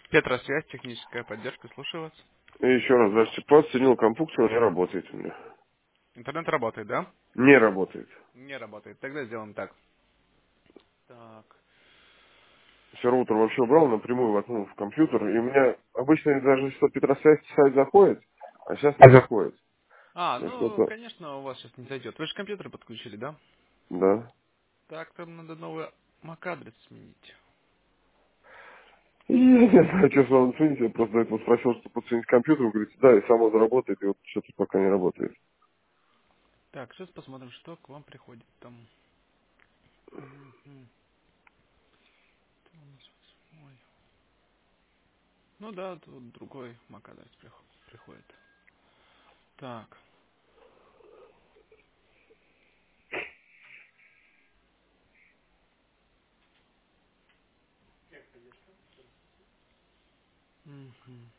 Петросвязь, техническая поддержка, слушаю вас. И еще раз, здравствуйте. Подсоединил компьютер, не работает у меня. Интернет работает, да? Не работает. Не работает. Тогда сделаем так. Так. Все роутер вообще убрал, напрямую воткнул в компьютер. И у меня обычно даже что Петросвязь сайт заходит, а сейчас не заходит. То есть Ну, что-то, конечно, у вас сейчас не зайдет. Вы же компьютер подключили, да? да. Так, там надо новый MAC-адрес сменить. И я не знаю, что с вами цените. Я просто до этого спросил, что подсоединить компьютер. Вы говорите, да, и само заработает, и вот что-то пока не работает. Так, сейчас посмотрим, что к вам приходит там. Мгм. Кто у нас 8? Ну да, тут другой MAC-адрес приходит. Так. Мгм.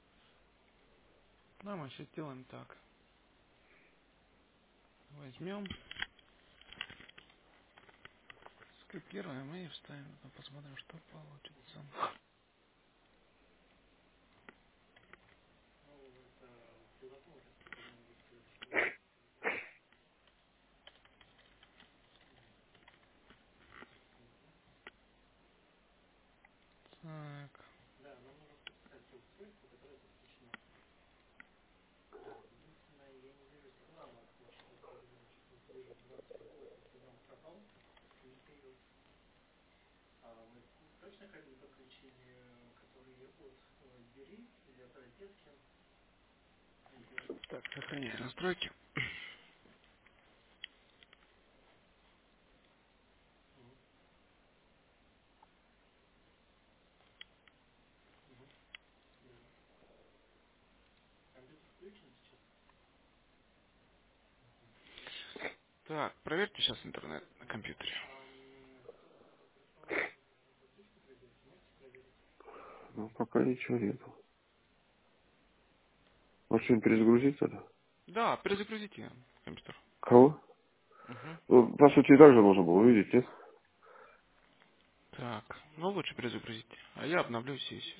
Да, мы сейчас сделаем так. Возьмем, скопируем и вставим. Потом посмотрим, что получится. Так. Так, сохранять настройки. Так, проверьте сейчас интернет на компьютере. Ну, пока ничего нету. Может, перезагрузить это? Да, перезагрузите компьютер. Кого? Мгм. Ну, по сути, и так же можно было увидеть, нет? Так, ну лучше перезагрузите. А я обновлю сессию.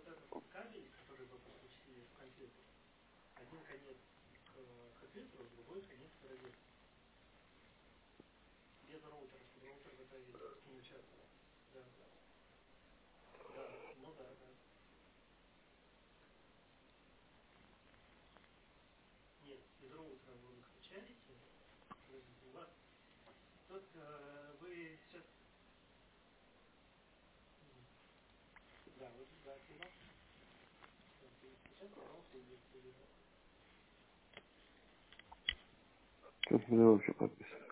Тут меня вообще подписано.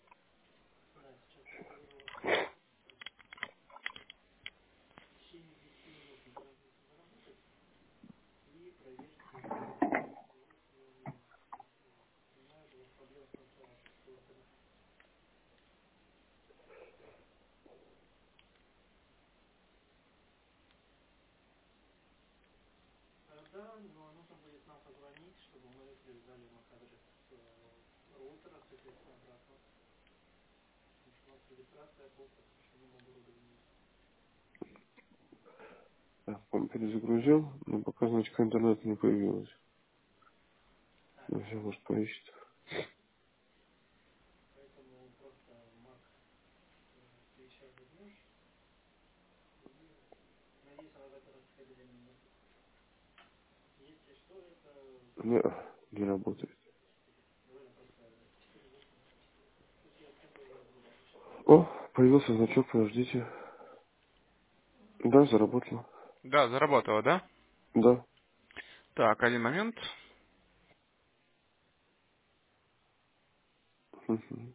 Так, он перезагрузил, но пока значка интернета не появилась. Ну, все, может, поищет. Не, не работает. О, появился значок, подождите. Да, заработал. Да, заработало, да? Да. Так, один момент. Мгм.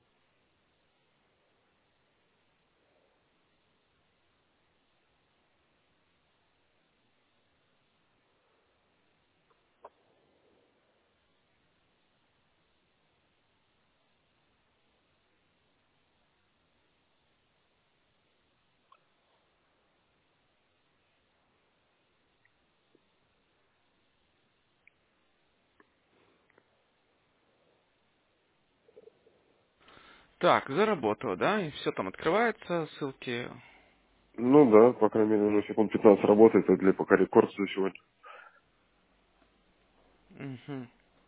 Так, заработало, да? И все там открывается, ссылки. Ну да, по крайней мере, уже секунд 15 работает, это для пока рекорд за сегодня. Угу.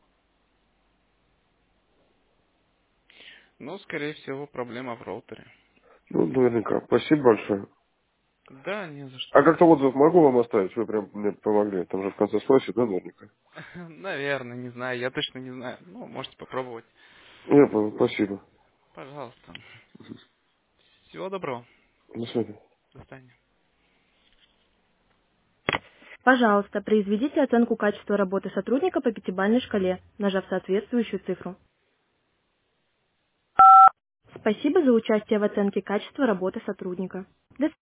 Ну, скорее всего, проблема в роутере. Ну, наверняка. Спасибо большое. Да, не за А что. как-то отзыв могу вам оставить? Вы прям мне помогли. Там же в конце спросит, да, наверняка? Наверное, не знаю, я точно не знаю. Ну, можете попробовать. Я понял, спасибо. Пожалуйста. Всего доброго. До свидания. До свидания. Пожалуйста, произведите оценку качества работы сотрудника по пятибалльной шкале, нажав соответствующую цифру. Спасибо за участие в оценке качества работы сотрудника. До